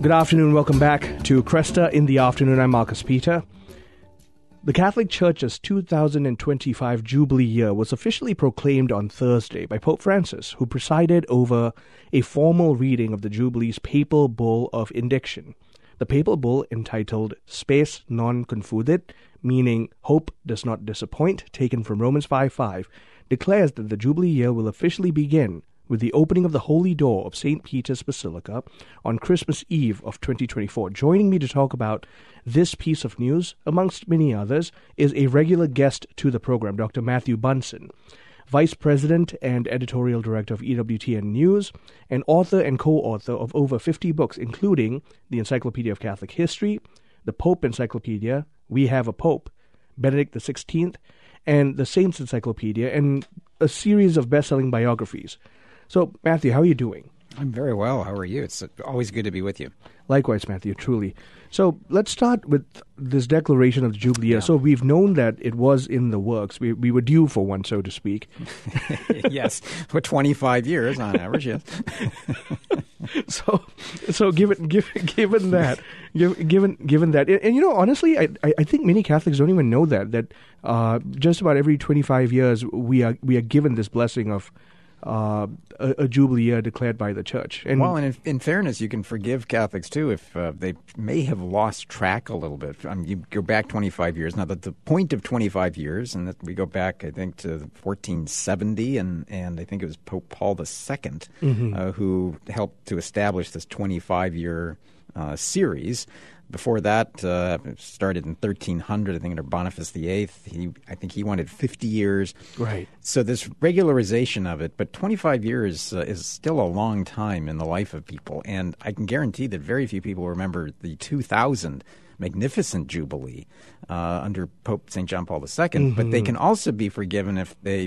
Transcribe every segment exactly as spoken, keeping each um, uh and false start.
Good afternoon. Welcome back to Cresta in the Afternoon. I'm Marcus Peter. The Catholic Church's two thousand twenty-five Jubilee year was officially proclaimed on Thursday by Pope Francis, who presided over a formal reading of the Jubilee's papal bull of indiction. The papal bull, entitled Spes non confudit, meaning hope does not disappoint, taken from Romans five five, declares that the Jubilee year will officially begin with the opening of the Holy Door of Saint Peter's Basilica on Christmas Eve of twenty twenty-four. Joining me to talk about this piece of news, amongst many others, is a regular guest to the program, Doctor Matthew Bunson, Vice President and Editorial Director of E W T N News, and author and co-author of over fifty books, including the Encyclopedia of Catholic History, the Pope Encyclopedia, We Have a Pope, Benedict the sixteenth, and the Saints Encyclopedia, and a series of best-selling biographies. So, Matthew, how are you doing? I'm very well. How are you? It's always good to be with you. Likewise, Matthew, truly. So let's start with this declaration of the Jubilee year. Yeah. So we've known that it was in the works. We we were due for one, so to speak. Yes, for twenty-five years on average, yes. so so given given given that given given that, and, and you know, honestly, I I think many Catholics don't even know that that uh, just about every twenty-five years we are we are given this blessing of Uh, a, a Jubilee year declared by the Church. And, well, and in, in fairness, you can forgive Catholics, too, if uh, they may have lost track a little bit. I mean, you go back twenty-five years. Now, that the point of twenty-five years, and that we go back, I think, to fourteen seventy, and, and I think it was Pope Paul the Second mm-hmm. uh, who helped to establish this twenty-five-year uh, series. Before that, uh, it started in thirteen hundred, I think, under Boniface the Eighth. He, I think he wanted fifty years. Right. So this regularization of it, but twenty-five years uh, is still a long time in the life of people. And I can guarantee that very few people remember the two thousand magnificent Jubilee uh, under Pope Saint John Paul the Second. Mm-hmm. But they can also be forgiven if they...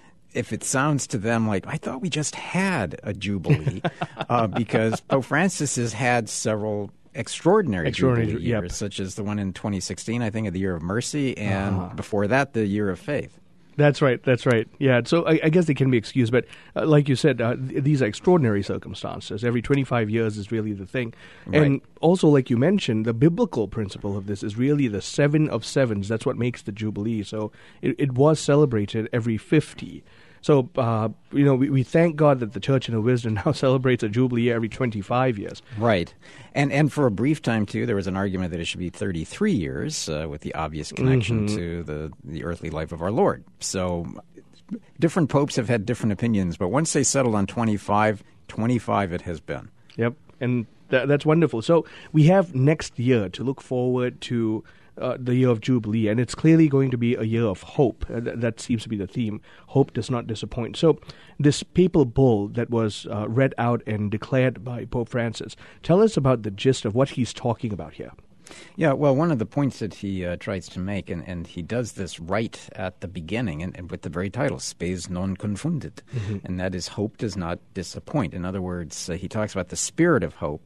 if it sounds to them like, I thought we just had a Jubilee, uh, because Pope Francis has had several extraordinary, extraordinary Jubilee years, yep. such as the one in twenty sixteen, I think, of the Year of Mercy, and uh-huh. before that, the Year of Faith. That's right. That's right. Yeah. So I, I guess they can be excused, but uh, like you said, uh, th- these are extraordinary circumstances. Every twenty-five years is really the thing. Right. And also, like you mentioned, the biblical principle of this is really the seven of sevens. That's what makes the Jubilee. So it, it was celebrated every fifty. So, uh, you know, we, we thank God that the Church in her wisdom now celebrates a Jubilee year every twenty-five years. Right. And and for a brief time, too, there was an argument that it should be thirty-three years uh, with the obvious connection mm-hmm. to the, the earthly life of our Lord. So different popes have had different opinions, but once they settled on twenty-five, twenty-five it has been. Yep. And th- that's wonderful. So we have next year to look forward to Uh, the year of Jubilee, and it's clearly going to be a year of hope. Uh, th- that seems to be the theme. Hope does not disappoint. So this papal bull that was uh, read out and declared by Pope Francis, tell us about the gist of what he's talking about here. Yeah, well, one of the points that he uh, tries to make, and, and he does this right at the beginning, and, and with the very title, Spes non confundit, mm-hmm. and that is hope does not disappoint. In other words, uh, he talks about the spirit of hope,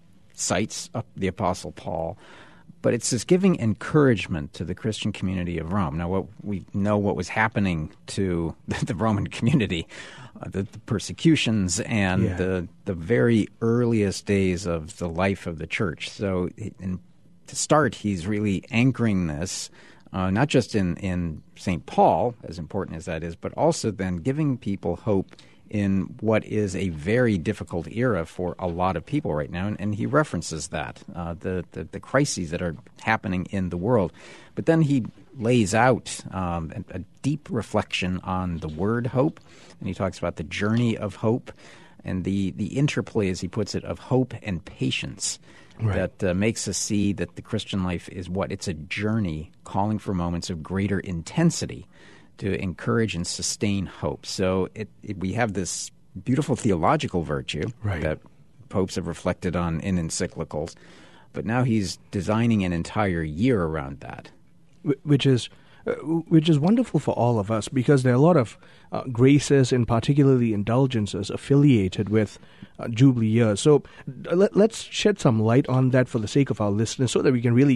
cites uh, the Apostle Paul, but it's this giving encouragement to the Christian community of Rome. Now, what we know what was happening to the Roman community, uh, the, the persecutions and yeah. the the very earliest days of the life of the church. So, in, to start, he's really anchoring this, uh, not just in, in Saint Paul, as important as that is, but also then giving people hope in what is a very difficult era for a lot of people right now, and, and he references that, uh, the, the the crises that are happening in the world. But then he lays out um, a, a deep reflection on the word hope, and he talks about the journey of hope and the, the interplay, as he puts it, of hope and patience. Right. That uh, makes us see that the Christian life is what? It's a journey calling for moments of greater intensity to encourage and sustain hope. So it, it, we have this beautiful theological virtue right. that popes have reflected on in encyclicals, but now he's designing an entire year around that. Which is uh, which is wonderful for all of us, because there are a lot of uh, graces and particularly indulgences affiliated with uh, Jubilee years. So uh, let, let's shed some light on that for the sake of our listeners, so that we can really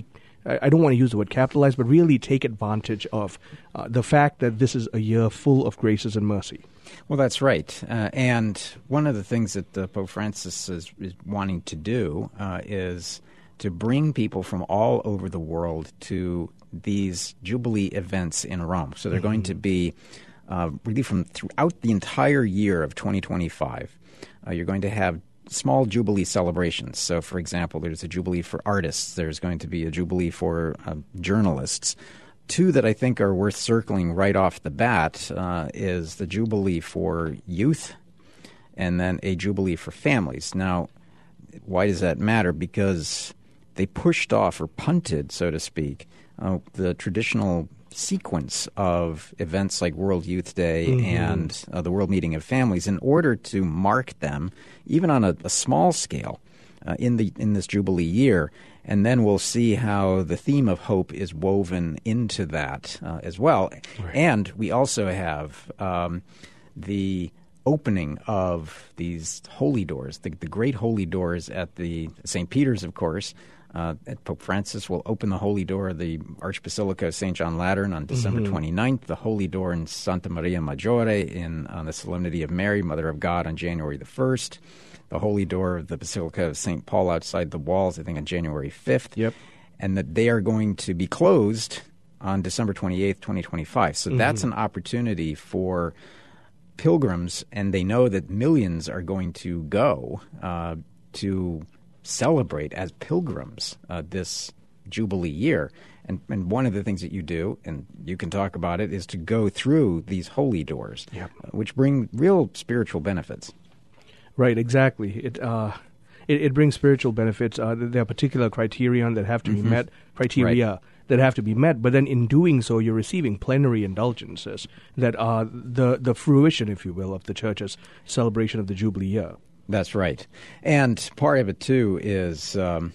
I, I don't want to use the word capitalize, but really take advantage of uh, the fact that this is a year full of graces and mercy. Well, that's right. Uh, and one of the things that uh, Pope Francis is, is wanting to do uh, is to bring people from all over the world to these Jubilee events in Rome. So they're mm-hmm. going to be uh, really from throughout the entire year of twenty twenty-five. Uh, you're going to have small Jubilee celebrations. So, for example, there's a Jubilee for artists. There's going to be a Jubilee for uh, journalists. Two that I think are worth circling right off the bat uh, is the Jubilee for youth and then a Jubilee for families. Now, why does that matter? Because they pushed off or punted, so to speak, uh, the traditional sequence of events like World Youth Day mm-hmm. and uh, the World Meeting of Families in order to mark them, even on a, a small scale, uh, in the in this Jubilee year. And then we'll see how the theme of hope is woven into that uh, as well. Right. And we also have um, the opening of these holy doors, the, the great holy doors at the Saint Peter's, of course. Uh, Pope Francis will open the holy door of the Archbasilica of Saint John Lateran on December mm-hmm. twenty-ninth, the holy door in Santa Maria Maggiore in, on the Solemnity of Mary, Mother of God, on January the first, the holy door of the Basilica of Saint Paul outside the walls, I think, on January fifth, yep. and that they are going to be closed on December twenty-eighth, twenty twenty-five. So mm-hmm. that's an opportunity for pilgrims, and they know that millions are going to go uh, to celebrate as pilgrims uh, this Jubilee year. And, and one of the things that you do, and you can talk about it, is to go through these holy doors, yep. uh, which bring real spiritual benefits. Right, exactly. It uh, it, it brings spiritual benefits. Uh, there are particular criterion that have to mm-hmm. be met, criteria right. that have to be met. But then in doing so, you're receiving plenary indulgences that are the, the fruition, if you will, of the Church's celebration of the Jubilee year. That's right. And part of it, too, is um,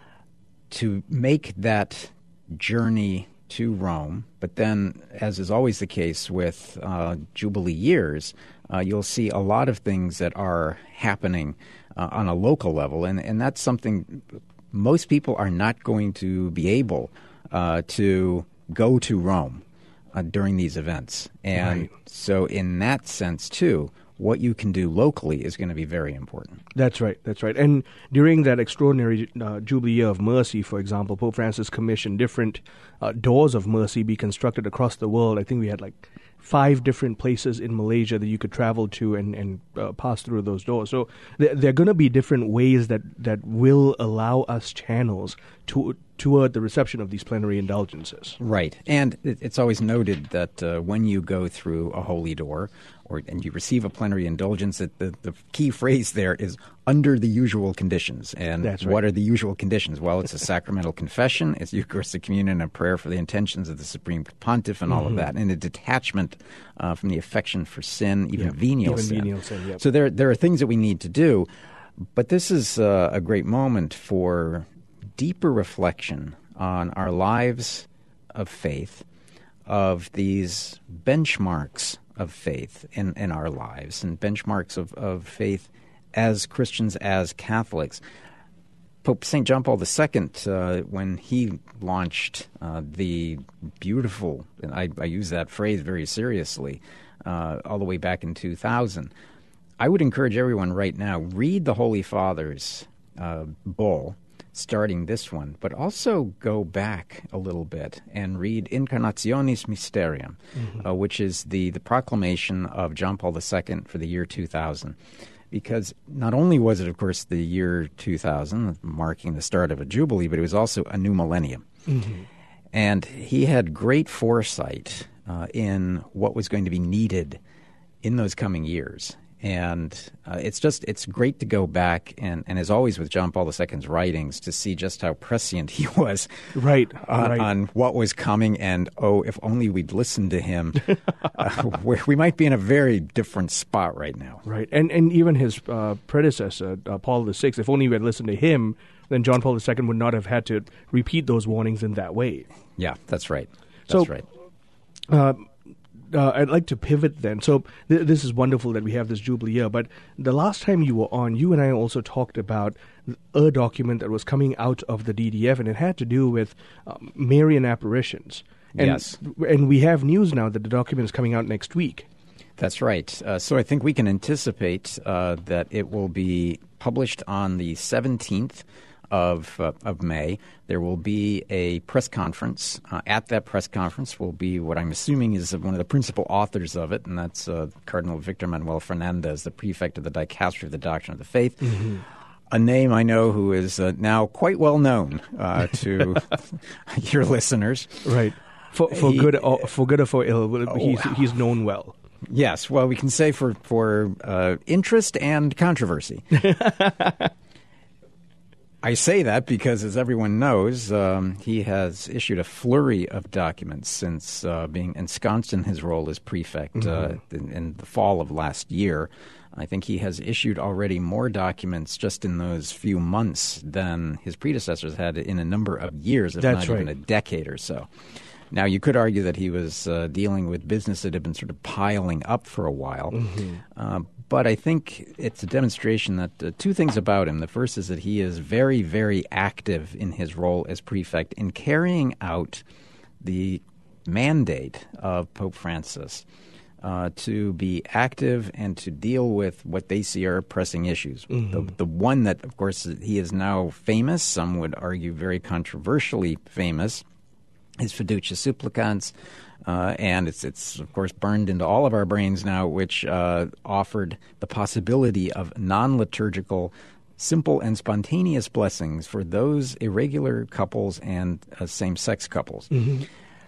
to make that journey to Rome. But then, as is always the case with uh, Jubilee years, uh, you'll see a lot of things that are happening uh, on a local level. And, and that's something most people are not going to be able uh, to go to Rome uh, during these events. And right. so in that sense, too, what you can do locally is going to be very important. That's right, that's right. And during that extraordinary uh, Jubilee Year of Mercy, for example, Pope Francis commissioned different uh, doors of mercy be constructed across the world. I think we had like five different places in Malaysia that you could travel to and, and uh, pass through those doors. So there, there are going to be different ways that, that will allow us channels to toward the reception of these plenary indulgences. Right. And it, it's always noted that uh, when you go through a holy door or and you receive a plenary indulgence, that the, the key phrase there is under the usual conditions. And That's right. What are the usual conditions? Well, it's a sacramental confession, it's Eucharistic communion, and a prayer for the intentions of the Supreme Pontiff and all mm-hmm. of that, and a detachment uh, from the affection for sin, even yep. venial even sin. Venial sin yep. So there, there are things that we need to do, but this is uh, a great moment for deeper reflection on our lives of faith, of these benchmarks of faith in, in our lives, and benchmarks of, of faith as Christians, as Catholics. Pope Saint John Paul the Second, uh, when he launched uh, the beautiful, and I, I use that phrase very seriously, uh, all the way back in two thousand, I would encourage everyone right now, read the Holy Father's uh, bull, starting this one, but also go back a little bit and read Incarnationis Mysterium, mm-hmm. uh, which is the, the proclamation of John Paul the Second for the year two thousand. Because not only was it, of course, the year two thousand, marking the start of a jubilee, but it was also a new millennium. Mm-hmm. And he had great foresight uh, in what was going to be needed in those coming years. And uh, it's just, it's great to go back and, and as always with John Paul the Second's writings, to see just how prescient he was right, on, right. on what was coming. And, oh, if only we'd listened to him, uh, we, we might be in a very different spot right now. Right. And and even his uh, predecessor, uh, Paul the Sixth, if only we had listened to him, then John Paul the Second would not have had to repeat those warnings in that way. Yeah, that's right. That's so, right. Uh, uh, I'd like to pivot then. So th- this is wonderful that we have this Jubilee year, but the last time you were on, you and I also talked about a document that was coming out of the D D F, and it had to do with um, Marian apparitions. And, yes. And we have news now that the document is coming out next week. That's right. Uh, so I think we can anticipate uh, that it will be published on the seventeenth of uh, of May. There will be a press conference. Uh, at that press conference will be what I'm assuming is one of the principal authors of it, and that's uh, Cardinal Victor Manuel Fernandez, the prefect of the Dicastery of the Doctrine of the Faith. Mm-hmm. A name I know who is uh, now quite well known uh, to your listeners. Right. For, for, he, good, or, for good or for ill, he's, wow. he's known well. Yes. Well, we can say for, for uh, interest and controversy. I say that because, as everyone knows, um, he has issued a flurry of documents since uh, being ensconced in his role as prefect mm-hmm. uh, in, in the fall of last year. I think he has issued already more documents just in those few months than his predecessors had in a number of years, if That's not right. even a decade or so. Now, you could argue that he was uh, dealing with business that had been sort of piling up for a while. Mm-hmm. Uh, but I think it's a demonstration that uh, two things about him. The first is that he is very, very active in his role as prefect in carrying out the mandate of Pope Francis uh, to be active and to deal with what they see are pressing issues. Mm-hmm. The, the one that, of course, he is now famous, some would argue very controversially famous, is Fiducia Supplicans, uh, and it's, it's, of course, burned into all of our brains now, which uh, offered the possibility of non-liturgical, simple and spontaneous blessings for those irregular couples and uh, same-sex couples. Mm-hmm.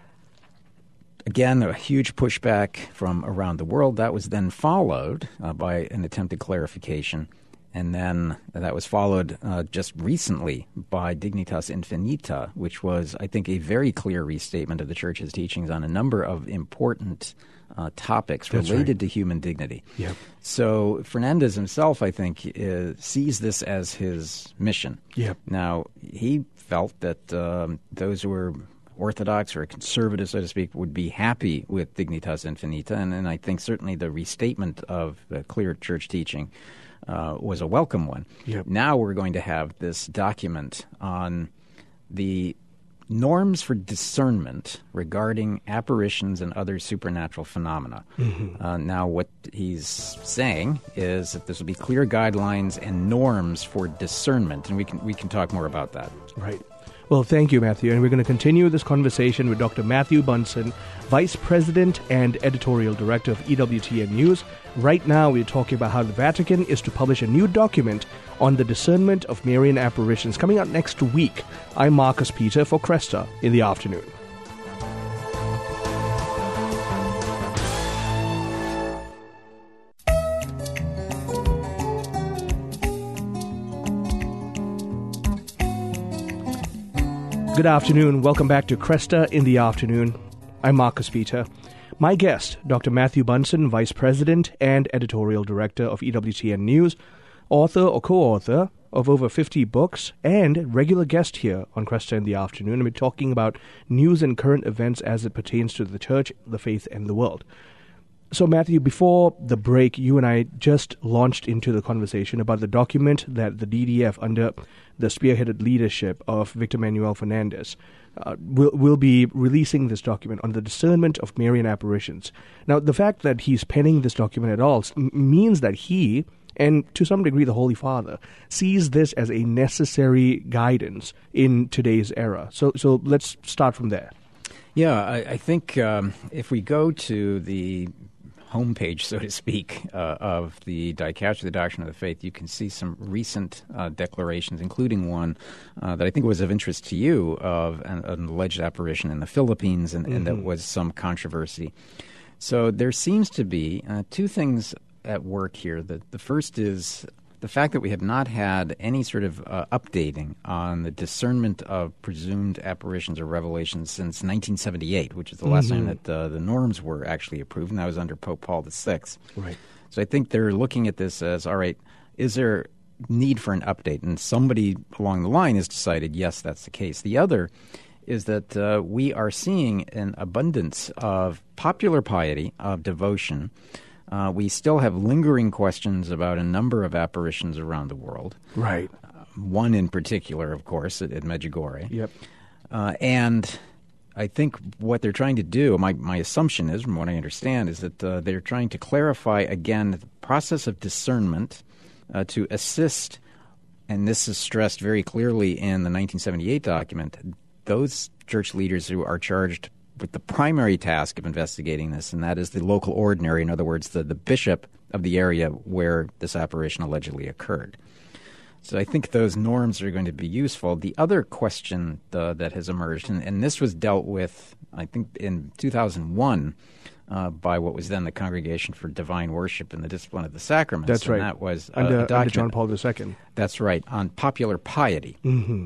Again, a huge pushback from around the world. That was then followed uh, by an attempted clarification. And then that was followed uh, just recently by Dignitas Infinita, which was, I think, a very clear restatement of the Church's teachings on a number of important uh, topics That's related right. to human dignity. Yep. So Fernandez himself, I think, uh, sees this as his mission. Yep. Now, he felt that um, those who were Orthodox or conservative, so to speak, would be happy with Dignitas Infinita, and, and I think certainly the restatement of the clear church teaching Uh, was a welcome one. Yep. Now we're going to have this document on the norms for discernment regarding apparitions and other supernatural phenomena. Mm-hmm. Uh, now what he's saying is that this will be clear guidelines and norms for discernment, and we can we can talk more about that. Right. Well, thank you, Matthew. And we're going to continue this conversation with Doctor Matthew Bunson, Vice President and Editorial Director of E W T N News. Right now, we're talking about how the Vatican is to publish a new document on the discernment of Marian apparitions coming out next week. I'm Marcus Peter for Cresta in the afternoon. Good afternoon. Welcome back to Cresta in the afternoon. I'm Marcus Peter. My guest, Doctor Matthew Bunson, Vice President and Editorial Director of E W T N News, author or co-author of over fifty books, and regular guest here on Cresta in the afternoon. And we're talking about news and current events as it pertains to the Church, the faith, and the world. So, Matthew, before the break, you and I just launched into the conversation about the document that the D D F, under the spearheaded leadership of Victor Manuel Fernandez, uh, will, will be releasing this document on the discernment of Marian apparitions. Now, the fact that he's penning this document at all m- means that he, and to some degree the Holy Father, sees this as a necessary guidance in today's era. So, so let's start from there. Yeah, I, I think um, if we go to the homepage, so to speak, uh, of the Dicastery of the Doctrine of the Faith, you can see some recent uh, declarations, including one uh, that I think was of interest to you of an, an alleged apparition in the Philippines, and, mm-hmm. and that was some controversy. So there seems to be uh, two things at work here. The, the first is the fact that we have not had any sort of uh, updating on the discernment of presumed apparitions or revelations since nineteen seventy-eight, which is the last mm-hmm. time that uh, the norms were actually approved, and that was under Pope Paul the Sixth. Right. So I think they're looking at this as, all right, is there need for an update? And somebody along the line has decided, yes, that's the case. The other is that uh, we are seeing an abundance of popular piety, of devotion. Uh, we still have lingering questions about a number of apparitions around the world. Right. Uh, one in particular, of course, at, at Medjugorje. Yep. Uh, and I think what they're trying to do, my, my assumption is, from what I understand, is that uh, they're trying to clarify, again, the process of discernment uh, to assist, and this is stressed very clearly in the nineteen seventy-eight document, those church leaders who are charged with the primary task of investigating this, and that is the local ordinary, in other words, the, the bishop of the area where this apparition allegedly occurred. So I think those norms are going to be useful. The other question uh, that has emerged, and, and this was dealt with, I think, in two thousand one uh, by what was then the Congregation for Divine Worship and the Discipline of the Sacraments. That's right. And that was under, a, a document, under John Paul the Second. That's right, on popular piety. Mm-hmm.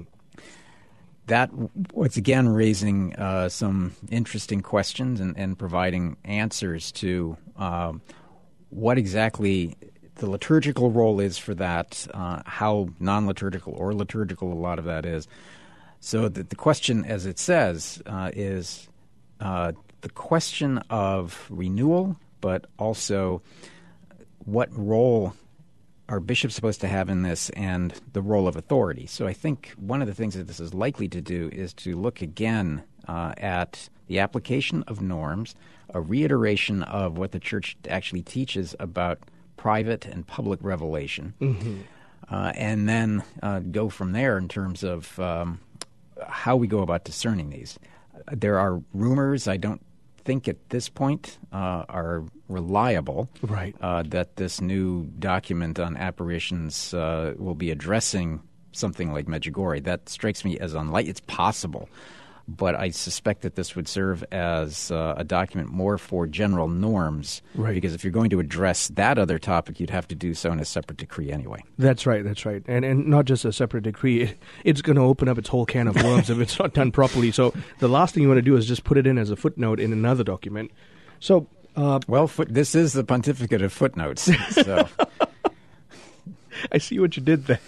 That was, again, raising uh, some interesting questions and, and providing answers to uh, what exactly the liturgical role is for that, uh, how non-liturgical or liturgical a lot of that is. So the, the question, as it says, uh, is uh, the question of renewal, but also what role are bishops supposed to have in this and the role of authority. So I think one of the things that this is likely to do is to look again uh, at the application of norms, a reiteration of what the Church actually teaches about private and public revelation, mm-hmm. uh, and then uh, go from there in terms of um, how we go about discerning these. There are rumors, I don't think at this point uh, are reliable, right. uh, that this new document on apparitions uh, will be addressing something like Medjugorje. That strikes me as unlikely. It's possible. But I suspect that this would serve as uh, a document more for general norms, right. because if you're going to address that other topic, you'd have to do so in a separate decree anyway. That's right, that's right. And and not just a separate decree. It, it's going to open up its whole can of worms if it's not done properly. So the last thing you want to do is just put it in as a footnote in another document. So, uh, Well, foot, this is the pontificate of footnotes. So. I see what you did there.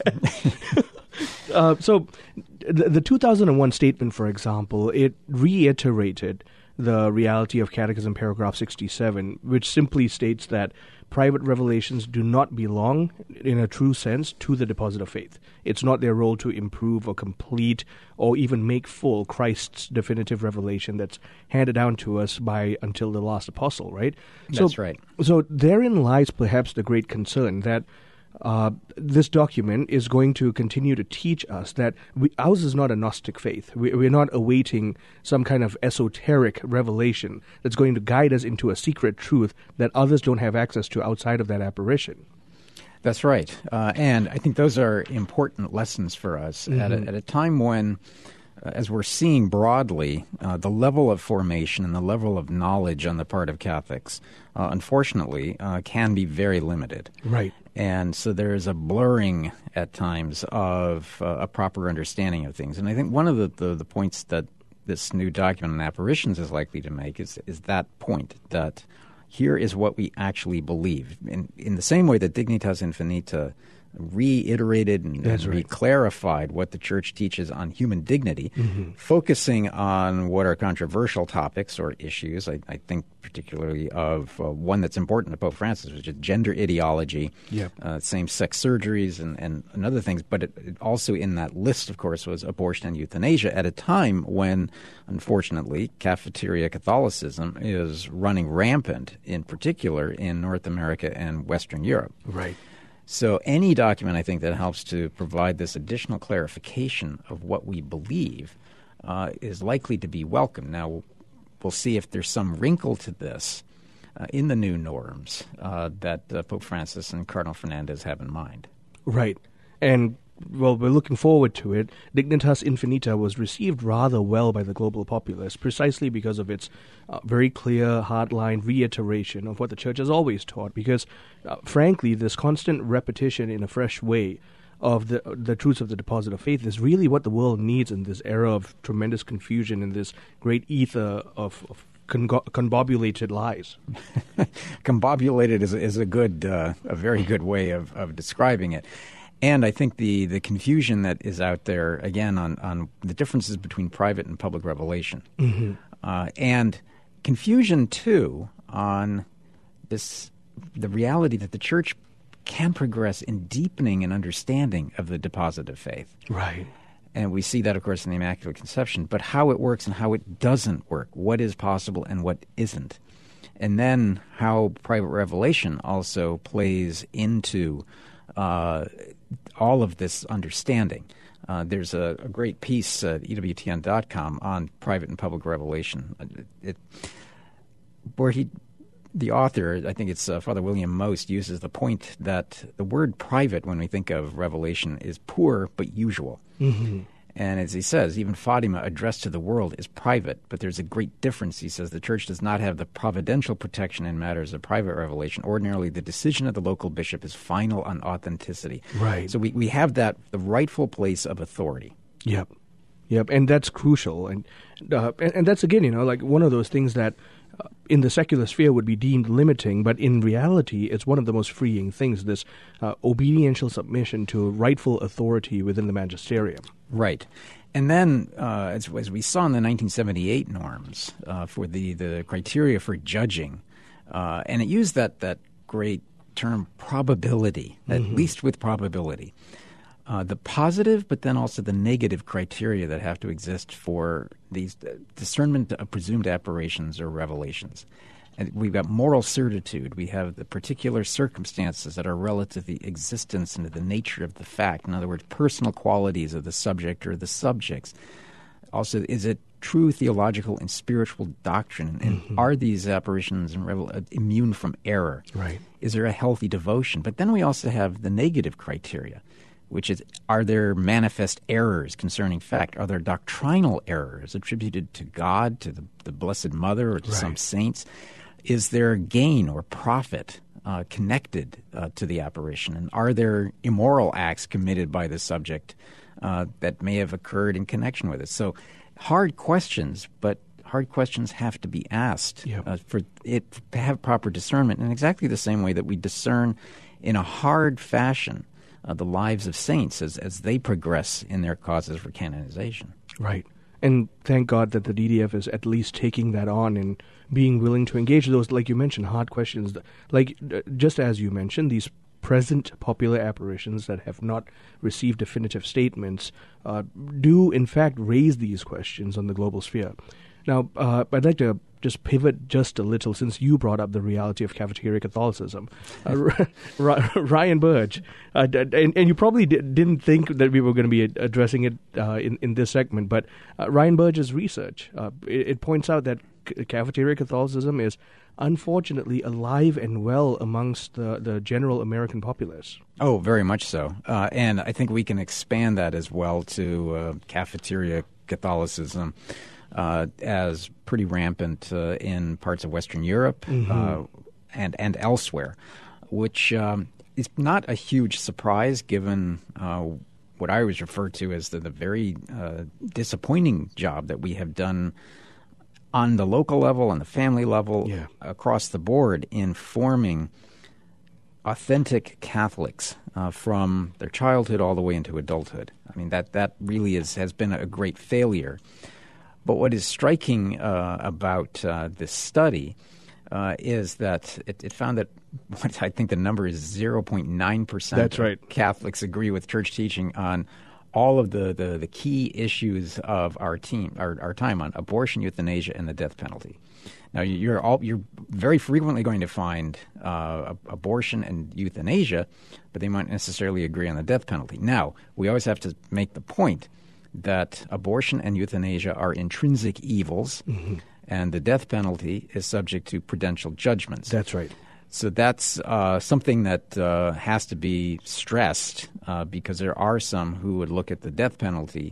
uh, so the, the two thousand one statement, for example, it reiterated the reality of Catechism paragraph sixty-seven, which simply states that private revelations do not belong, in a true sense, to the deposit of faith. It's not their role to improve or complete or even make full Christ's definitive revelation that's handed down to us by until the last apostle, right? That's so, right. So therein lies perhaps the great concern that Uh, this document is going to continue to teach us that we, ours is not a Gnostic faith. We, we're not awaiting some kind of esoteric revelation that's going to guide us into a secret truth that others don't have access to outside of that apparition. That's right. Uh, and I think those are important lessons for us mm-hmm. at, a, at a time when, uh, as we're seeing broadly, uh, the level of formation and the level of knowledge on the part of Catholics, uh, unfortunately, uh, can be very limited. Right. And so there is a blurring at times of uh, a proper understanding of things. And I think one of the, the, the points that this new document on apparitions is likely to make is, is that point, that here is what we actually believe. In, in the same way that Dignitas Infinita reiterated and, and right. reclarified what the Church teaches on human dignity, mm-hmm. focusing on what are controversial topics or issues. I, I think particularly of uh, one that's important to Pope Francis, which is gender ideology, yep. uh, same-sex surgeries, and, and, and other things. But it, it also in that list, of course, was abortion and euthanasia at a time when, unfortunately, cafeteria Catholicism is running rampant, in particular in North America and Western Europe. Right. So any document, I think, that helps to provide this additional clarification of what we believe uh, is likely to be welcome. Now, we'll see if there's some wrinkle to this uh, in the new norms uh, that uh, Pope Francis and Cardinal Fernandez have in mind. Right. And, well, we're looking forward to it. Dignitas Infinita was received rather well by the global populace, precisely because of its uh, very clear, hardline reiteration of what the Church has always taught. Because, uh, frankly, this constant repetition in a fresh way of the the truths of the deposit of faith is really what the world needs in this era of tremendous confusion and this great ether of, of con- combobulated lies. Combobulated is, is a good, uh, a very good way of, of describing it. And I think the, the confusion that is out there, again, on, on the differences between private and public revelation. Mm-hmm. Uh, and confusion, too, on this the reality that the church can progress in deepening an understanding of the deposit of faith. Right. And we see that, of course, in the Immaculate Conception. But how it works and how it doesn't work, what is possible and what isn't. And then how private revelation also plays into uh, all of this understanding. Uh, there's a, a great piece at E W T N dot com on private and public revelation, it, where he, the author, I think it's uh, Father William Most, uses the point that the word private, when we think of revelation, is poor but usual. Mm-hmm. And as he says, even Fatima addressed to the world is private, but there's a great difference. He says the church does not have the providential protection in matters of private revelation. Ordinarily, the decision of the local bishop is final on authenticity. Right. So we, we have that, the rightful place of authority. Yep. Yep. And that's crucial. And, uh, and, and that's, again, you know, like one of those things that uh, in the secular sphere would be deemed limiting, but in reality, it's one of the most freeing things, this uh, obediential submission to rightful authority within the magisterium. Right. And then, uh, as, as we saw in the nineteen seventy-eight norms uh, for the, the criteria for judging, uh, and it used that, that great term probability, at mm-hmm. least with probability. Uh, the positive, but then also the negative criteria that have to exist for these uh, discernment of presumed apparitions or revelations. And we've got moral certitude. We have the particular circumstances that are relative to the existence and to the nature of the fact. In other words, personal qualities of the subject or the subjects. Also, is it true theological and spiritual doctrine? And mm-hmm. are these apparitions and revel- uh, immune from error? Right. Is there a healthy devotion? But then we also have the negative criteria, which is, are there manifest errors concerning fact? Are there doctrinal errors attributed to God, to the, the Blessed Mother, or to right. some saints? Is there gain or profit uh, connected uh, to the apparition? And are there immoral acts committed by the subject uh, that may have occurred in connection with it? So hard questions, but hard questions have to be asked yep. uh, for it to have proper discernment in exactly the same way that we discern in a hard fashion Uh, the lives of saints as, as they progress in their causes for canonization. Right. And thank God that the D D F is at least taking that on and being willing to engage those, like you mentioned, hard questions. Like, uh, just as you mentioned, these present popular apparitions that have not received definitive statements uh, do, in fact, raise these questions on the global sphere. Now, uh, I'd like to just pivot just a little, since you brought up the reality of cafeteria Catholicism. Uh, R- Ryan Burge, uh, and, and you probably di- didn't think that we were going to be addressing it uh, in, in this segment, but uh, Ryan Burge's research, uh, it, it points out that c- cafeteria Catholicism is unfortunately alive and well amongst the, the general American populace. Oh, very much so. Uh, and I think we can expand that as well to uh, cafeteria Catholicism. Uh, as pretty rampant uh, in parts of Western Europe mm-hmm. uh, and and elsewhere, which um, is not a huge surprise given uh, what I always refer to as the, the very uh, disappointing job that we have done on the local level, on the family level, yeah. across the board in forming authentic Catholics uh, from their childhood all the way into adulthood. I mean, that, that really is has been a great failure. But what is striking uh, about uh, this study uh, is that it, it found that what I think the number is zero point nine percent That's right. of Catholics agree with church teaching on all of the, the, the key issues of our team, our, our time on abortion, euthanasia, and the death penalty. Now, you're all you're very frequently going to find uh, abortion and euthanasia, but they might necessarily agree on the death penalty. Now, we always have to make the point that abortion and euthanasia are intrinsic evils, mm-hmm. and the death penalty is subject to prudential judgments. That's right. So that's uh, something that uh, has to be stressed uh, because there are some who would look at the death penalty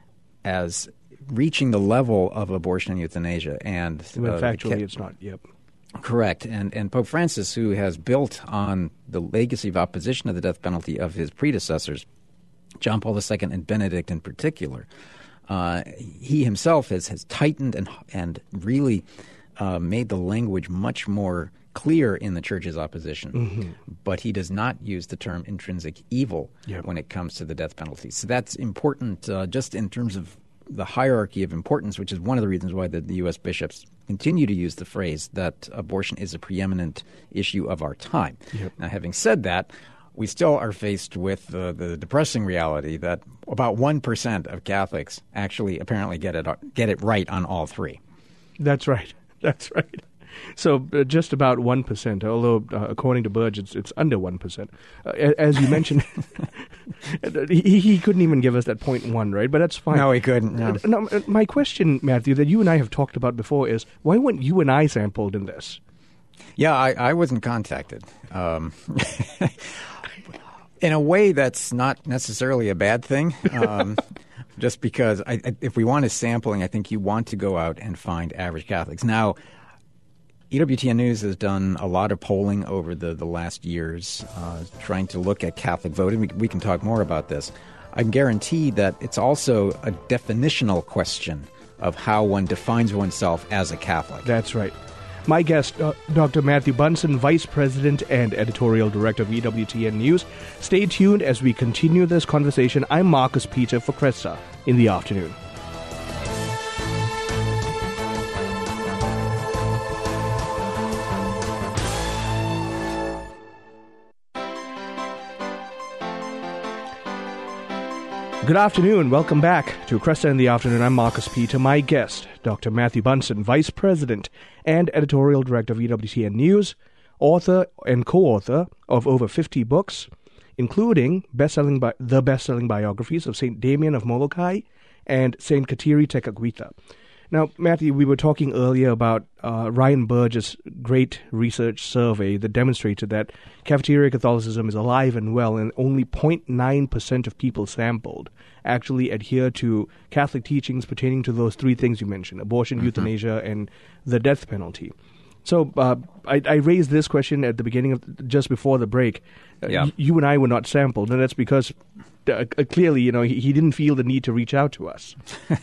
as reaching the level of abortion and euthanasia. And when uh, factually ca- it's not, yep. Correct. And, and Pope Francis, who has built on the legacy of opposition to the death penalty of his predecessors, John Paul the Second and Benedict in particular, uh, he himself has, has tightened and and really uh, made the language much more clear in the church's opposition, Mm-hmm. but he does not use the term intrinsic evil Yep. when it comes to the death penalty. So that's important uh, just in terms of the hierarchy of importance, which is one of the reasons why the, the U S bishops continue to use the phrase that abortion is a preeminent issue of our time. Yep. Now, having said that, we still are faced with uh, the depressing reality that about one percent of Catholics actually apparently get it get it right on all three. That's right. That's right. So uh, just about one percent, although uh, according to Burge, it's, it's under one percent. Uh, a- as you mentioned, he, he couldn't even give us that point one, right? But that's fine. No, he couldn't. No. Uh, no, uh, my question, Matthew, that you and I have talked about before is, why weren't you and I sampled in this? Yeah, I, I wasn't contacted. Um, in a way, that's not necessarily a bad thing. Um, just because I, I, if we want a sampling, I think you want to go out and find average Catholics. Now, E W T N News has done a lot of polling over the, the last years, uh, trying to look at Catholic voting. We, we can talk more about this. I can guarantee that it's also a definitional question of how one defines oneself as a Catholic. That's right. My guest, uh, Doctor Matthew Bunson, Vice President and Editorial Director of E W T N News. Stay tuned as we continue this conversation. I'm Marcus Peter for Cresta in the Afternoon. Good afternoon. Welcome back to Cresta in the Afternoon. I'm Marcus Peter. My guest, Doctor Matthew Bunson, Vice President and Editorial Director of E W T N News, author and co-author of over fifty books, including best-selling bi- the best-selling biographies of Saint Damien of Molokai and Saint Kateri Tekakwitha. Now, Matthew, we were talking earlier about uh, Ryan Burge's great research survey that demonstrated that cafeteria Catholicism is alive and well, and only zero point nine percent of people sampled actually adhere to Catholic teachings pertaining to those three things you mentioned: abortion, mm-hmm. euthanasia, and the death penalty. So uh, I, I raised this question at the beginning of just before the break. Uh, yeah. y- you and I were not sampled, and that's because uh, clearly, you know, he, he didn't feel the need to reach out to us.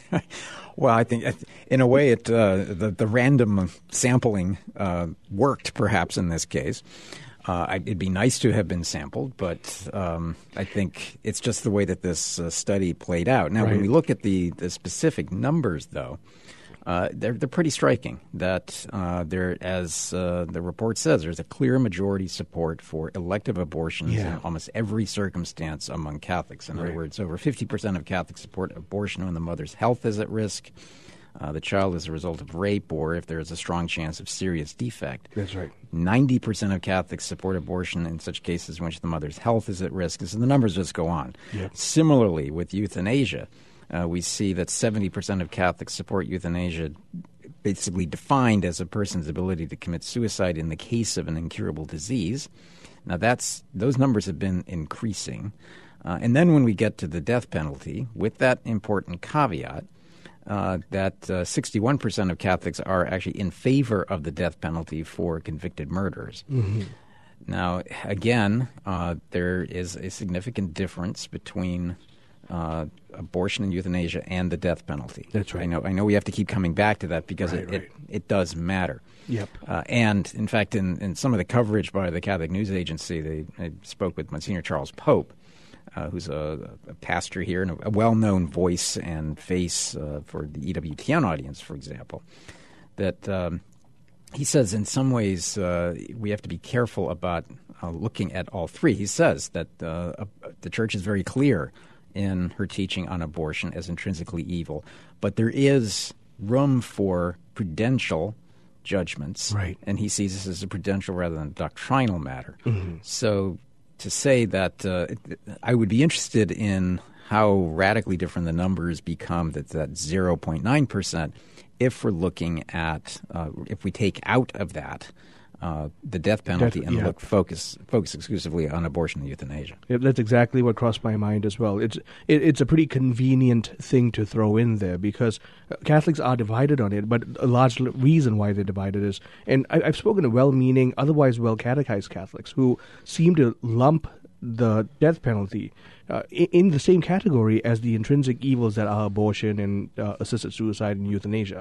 Well, I think in a way it uh, the, the random sampling uh, worked perhaps in this case. Uh, I, it'd be nice to have been sampled, but um, I think it's just the way that this uh, study played out. Now, Right. when we look at the, the specific numbers, though, uh, they're they're pretty striking. That uh, there, as uh, the report says, there's a clear majority support for elective abortions Yeah. in almost every circumstance among Catholics. In Right. other words, over fifty percent of Catholics support abortion when the mother's health is at risk, uh, the child is a result of rape, or if there is a strong chance of serious defect. That's right. ninety percent of Catholics support abortion in such cases in which the mother's health is at risk. So the numbers just go on. Yep. Similarly, with euthanasia, uh, we see that seventy percent of Catholics support euthanasia, basically defined as a person's ability to commit suicide in the case of an incurable disease. Now, that's those numbers have been increasing. Uh, and then when we get to the death penalty, with that important caveat, Uh, that uh, sixty-one percent of Catholics are actually in favor of the death penalty for convicted murderers. Mm-hmm. Now, again, uh, there is a significant difference between uh, abortion and euthanasia and the death penalty. That's right. I know. I know we have to keep coming back to that because Right, it, right. it it does matter. Yep. Uh, and in fact, in, in some of the coverage by the Catholic News Agency, they, they spoke with Monsignor Charles Pope, Uh, who's a, a pastor here and a, a well-known voice and face uh, for the E W T N audience, for example, that um, he says in some ways uh, we have to be careful about uh, looking at all three. He says that uh, uh, the Church is very clear in her teaching on abortion as intrinsically evil, but there is room for prudential judgments, Right. and he sees this as a prudential rather than a doctrinal matter. Mm-hmm. So to say that uh, I would be interested in how radically different the numbers become, that that zero point nine percent, if we're looking at, uh, if we take out of that uh, the death penalty Death- and yeah. look focus focus exclusively on abortion and euthanasia. Yep, that's exactly what crossed my mind as well. It's it, it's a pretty convenient thing to throw in there because Catholics are divided on it, but a large l- reason why they're divided is, and I, I've spoken to well-meaning, otherwise well-catechized Catholics who seem to lump the death penalty uh, in, in the same category as the intrinsic evils that are abortion and uh, assisted suicide and euthanasia.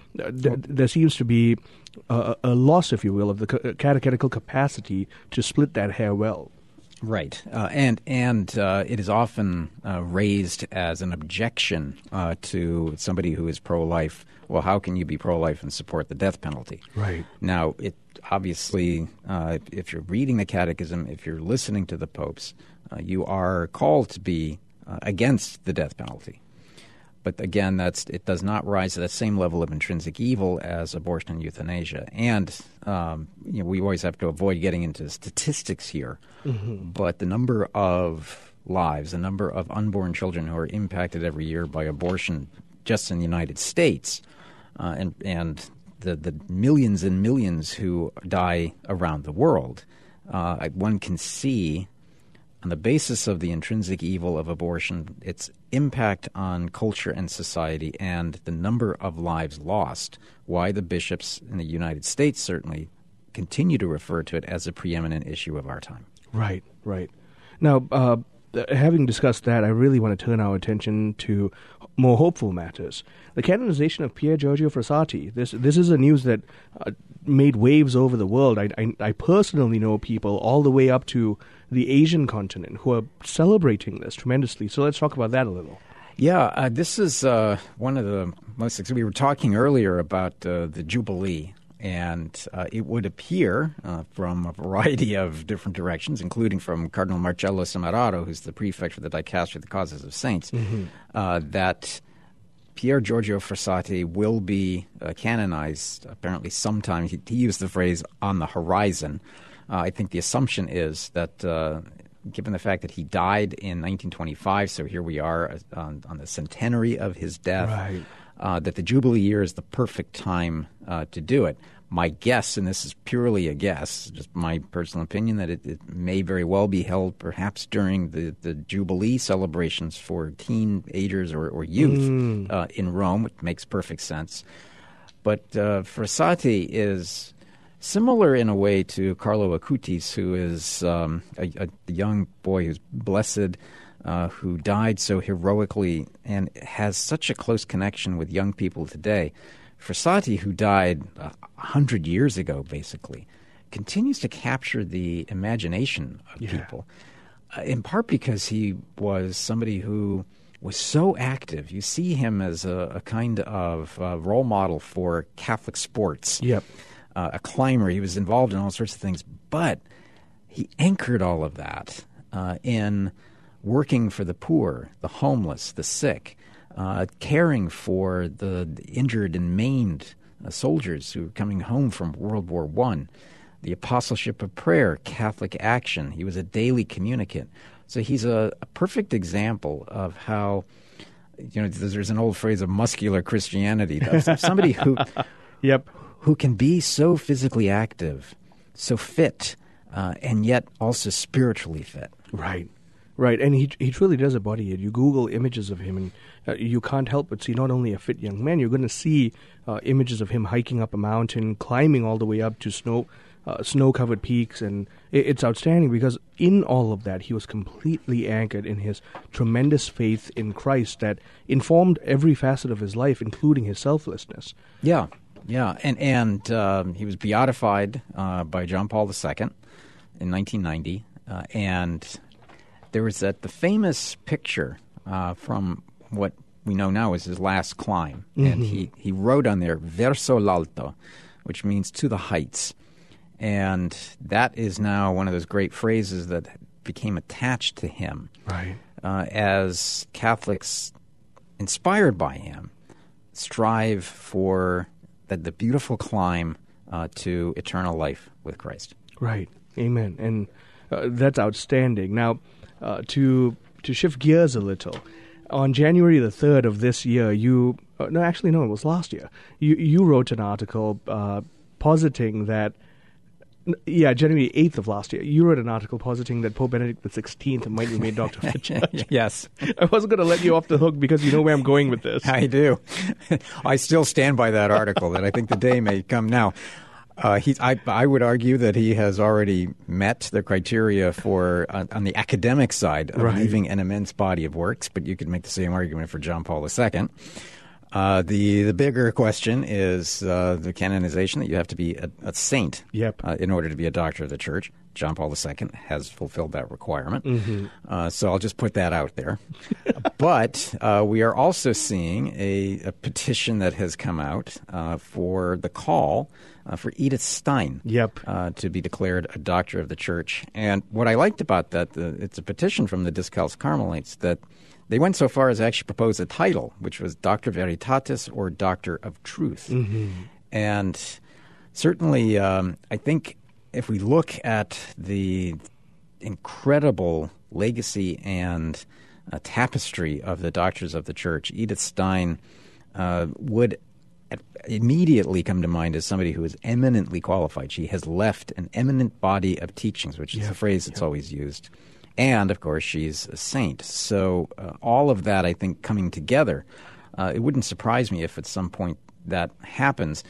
uh, th- there seems to be a, a loss, if you will, of the ca- catechetical capacity to split that hair well. Right, uh, and and uh, it is often uh, raised as an objection uh, to somebody who is pro-life. Well, how can you be pro-life and support the death penalty? Right. Now, it obviously, uh, if you're reading the Catechism, if you're listening to the popes, uh, you are called to be uh, against the death penalty. But again, that's it does not rise to that same level of intrinsic evil as abortion and euthanasia. And um, you know, we always have to avoid getting into statistics here. Mm-hmm. But the number of lives, the number of unborn children who are impacted every year by abortion just in the United States, uh, and and the, the millions and millions who die around the world, uh, one can see on the basis of the intrinsic evil of abortion, its impact on culture and society, and the number of lives lost, why the bishops in the United States certainly continue to refer to it as a preeminent issue of our time. Right, right. Now, uh, having discussed that, I really want to turn our attention to more hopeful matters. The canonization of Pier Giorgio Frassati. This this is a news that uh, made waves over the world. I, I, I personally know people all the way up to the Asian continent who are celebrating this tremendously. So let's talk about that a little. Yeah, uh, this is uh, one of the most. We were talking earlier about uh, the Jubilee, and uh, it would appear uh, from a variety of different directions, including from Cardinal Marcello Semeraro, who's the prefect for the Dicastery of the Causes of Saints, mm-hmm. uh, that Pier Giorgio Frassati will be uh, canonized apparently sometime. He, he used the phrase on the horizon. Uh, I think the assumption is that uh, given the fact that he died in nineteen twenty-five, so here we are on, on the centenary of his death, right. uh, that the Jubilee year is the perfect time uh, to do it. My guess, and this is purely a guess, just my personal opinion, that it, it may very well be held perhaps during the, the Jubilee celebrations for teenagers or, or youth mm. uh, in Rome, which makes perfect sense. But uh, Frassati is similar in a way to Carlo Acutis, who is um, a, a young boy who's blessed, uh, who died so heroically and has such a close connection with young people today. Frassati, who died a hundred years ago, basically, continues to capture the imagination of yeah. people, uh, in part because he was somebody who was so active. You see him as a, a kind of uh, role model for Catholic sports. Yep. Uh, a climber. He was involved in all sorts of things, but he anchored all of that uh, in working for the poor, the homeless, the sick, uh, caring for the injured and maimed uh, soldiers who were coming home from World War One, the apostleship of prayer, Catholic action. He was a daily communicant. So he's a, a perfect example of how, you know, there's an old phrase of muscular Christianity. That's somebody who... Yep. who can be so physically active, so fit, uh, and yet also spiritually fit. Right, right. And he he truly does embody it. You Google images of him, and uh, you can't help but see not only a fit young man, you're going to see uh, images of him hiking up a mountain, climbing all the way up to snow, uh, snow-covered peaks, and it, it's outstanding because in all of that, he was completely anchored in his tremendous faith in Christ that informed every facet of his life, including his selflessness. Yeah. Yeah, and and um, he was beatified uh, by John Paul the Second in nineteen ninety, uh, and there was that the famous picture uh, from what we know now is his last climb, mm-hmm. and he, he wrote on there "Verso l'alto," which means to the heights, and that is now one of those great phrases that became attached to him, right? Uh, as Catholics, inspired by him, strive for that the beautiful climb uh, to eternal life with Christ. Right. Amen. And uh, that's outstanding. Now, uh, to to shift gears a little, on January the third of this year, you uh, no, actually no, it was last year. You you wrote an article uh, positing that. Yeah, January eighth of last year, you wrote an article positing that Pope Benedict the sixteenth might be made Doctor of the Church. Yes. I wasn't going to let you off the hook because you know where I'm going with this. I do. I still stand by that article that I think the day may come now. Uh, he, I, I would argue that he has already met the criteria for, uh, on the academic side, of right. leaving an immense body of works, but you could make the same argument for John Paul the Second. Uh, the the bigger question is uh, the canonization, that you have to be a, a saint Yep. uh, in order to be a doctor of the church. John Paul the Second has fulfilled that requirement. Mm-hmm. Uh, so I'll just put that out there. But uh, we are also seeing a, a petition that has come out uh, for the call uh, for Edith Stein Yep. uh, to be declared a doctor of the church. And what I liked about that, the, it's a petition from the Discalced Carmelites that they went so far as to actually propose a title, which was Doctor Veritatis, or Doctor of Truth. Mm-hmm. And certainly, um, I think if we look at the incredible legacy and uh, tapestry of the doctors of the church, Edith Stein uh, would immediately come to mind as somebody who is eminently qualified. She has left an eminent body of teachings, which is Yeah. a phrase that's Yeah. always used. And, of course, she's a saint. So uh, all of that, I think, coming together, uh, it wouldn't surprise me if at some point that happens.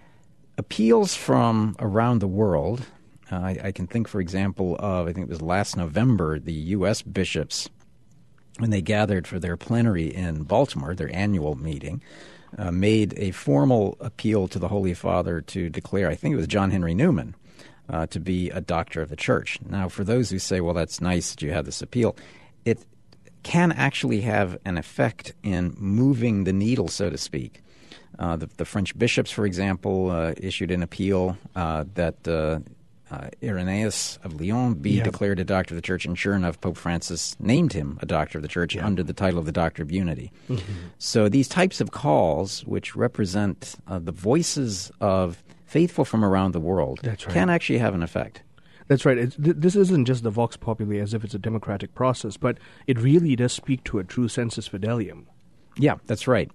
Appeals from around the world, uh, I, I can think, for example, of, I think it was last November, the U S bishops, when they gathered for their plenary in Baltimore, their annual meeting, uh, made a formal appeal to the Holy Father to declare, I think it was John Henry Newman, uh, to be a doctor of the church. Now, for those who say, well, that's nice that you have this appeal, it can actually have an effect in moving the needle, so to speak. Uh, the, the French bishops, for example, uh, issued an appeal uh, that uh, uh, Irenaeus of Lyon be Yeah. declared a doctor of the church, and sure enough, Pope Francis named him a doctor of the church Yeah. under the title of the Doctor of Unity. Mm-hmm. So these types of calls, which represent uh, the voices of faithful from around the world, That's right. can actually have an effect. That's right. It's, th- this isn't just the vox populi as if it's a democratic process, but it really does speak to a true sensus fidelium. Yeah, that's right.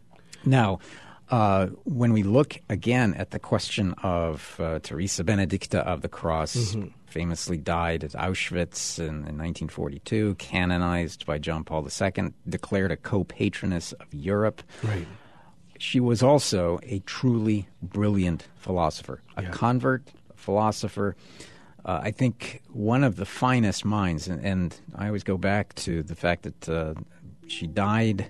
Now, uh, when we look again at the question of uh, Teresa Benedicta of the Cross, Mm-hmm. famously died at Auschwitz in, in nineteen forty-two, canonized by John Paul the Second, declared a co-patroness of Europe. Right. She was also a truly brilliant philosopher, a Yeah. convert, a philosopher. Uh, I think one of the finest minds, and, and I always go back to the fact that uh, she died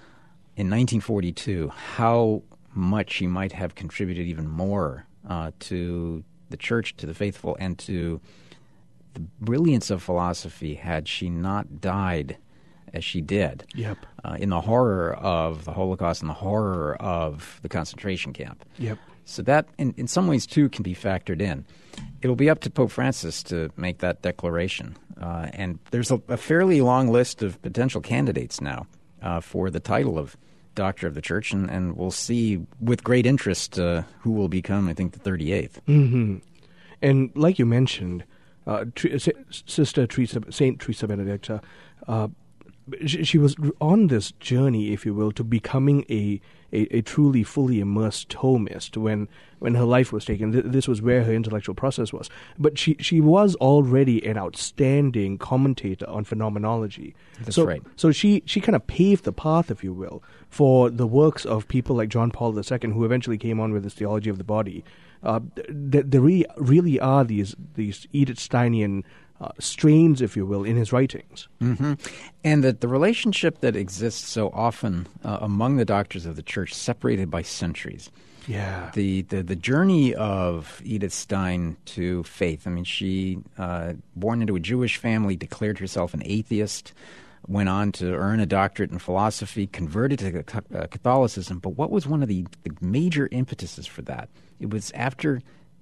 in nineteen forty-two, how much she might have contributed even more uh, to the church, to the faithful, and to the brilliance of philosophy had she not died as she did Yep. uh, in the horror of the Holocaust and the horror of the concentration camp. Yep. So that, in, in some ways, too, can be factored in. It'll be up to Pope Francis to make that declaration. Uh, and there's a, a fairly long list of potential candidates now uh, for the title of Doctor of the Church, and, and we'll see with great interest uh, who will become, I think, the thirty-eighth. Mm-hmm. And like you mentioned, uh, Tr- S- Sister Teresa, Saint Teresa Benedicta, uh, she, she was on this journey, if you will, to becoming a, a, a truly fully immersed Thomist when when her life was taken. Th- this was where her intellectual process was. But she, she was already an outstanding commentator on phenomenology. That's so, right. So she, she kind of paved the path, if you will, for the works of people like John Paul the Second, who eventually came on with his theology of the body. Uh, th- there really, really are these these Edith Steinian uh, strains, if you will, in his writings. Mm-hmm. And that the relationship that exists so often uh, among the doctors of the church, separated by centuries. Yeah. The, the the journey of Edith Stein to faith. I mean, she, uh, born into a Jewish family, declared herself an atheist, went on to earn a doctorate in philosophy, converted to Catholicism. But what was one of the, the major impetuses for that? It was after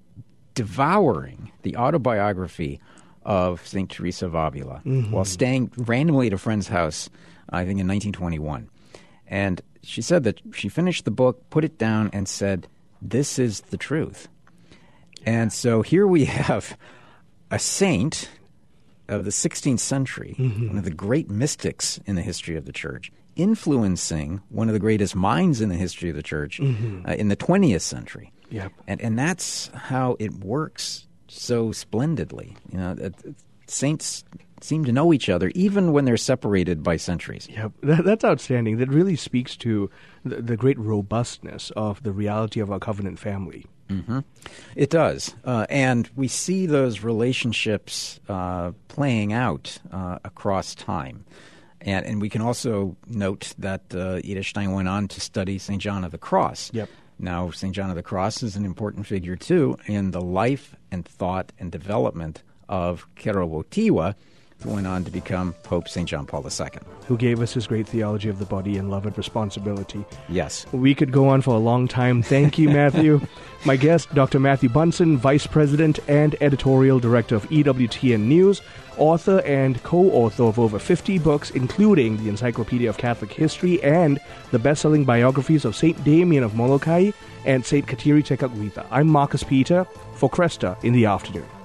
devouring the autobiography of Saint Teresa of Avila Mm-hmm. while staying randomly at a friend's house, I think in nineteen twenty-one. And she said that she finished the book, put it down, and said, "This is the truth." And so here we have a saint of the sixteenth century, Mm-hmm. one of the great mystics in the history of the church, influencing one of the greatest minds in the history of the church Mm-hmm. uh, in the twentieth century. Yep. And and that's how it works so splendidly. You know, it, it, saints seem to know each other even when they're separated by centuries. Yep. That, that's outstanding. That really speaks to the, the great robustness of the reality of our covenant family. Mm-hmm. It does. Uh, and we see those relationships uh, playing out uh, across time. And, and we can also note that uh, Edith Stein went on to study Saint John of the Cross. Yep. Now, Saint John of the Cross is an important figure, too, in the life and thought and development of Kero Wojtyła, who went on to become Pope Saint John Paul the Second. Who gave us his great theology of the body and love and responsibility. Yes. We could go on for a long time. Thank you, Matthew. My guest, Doctor Matthew Bunson, Vice President and Editorial Director of E W T N News, author and co-author of over fifty books, including the Encyclopedia of Catholic History and the best-selling biographies of Saint Damien of Molokai and Saint Kateri Tekakwitha. I'm Marcus Peter for Cresta in the Afternoon.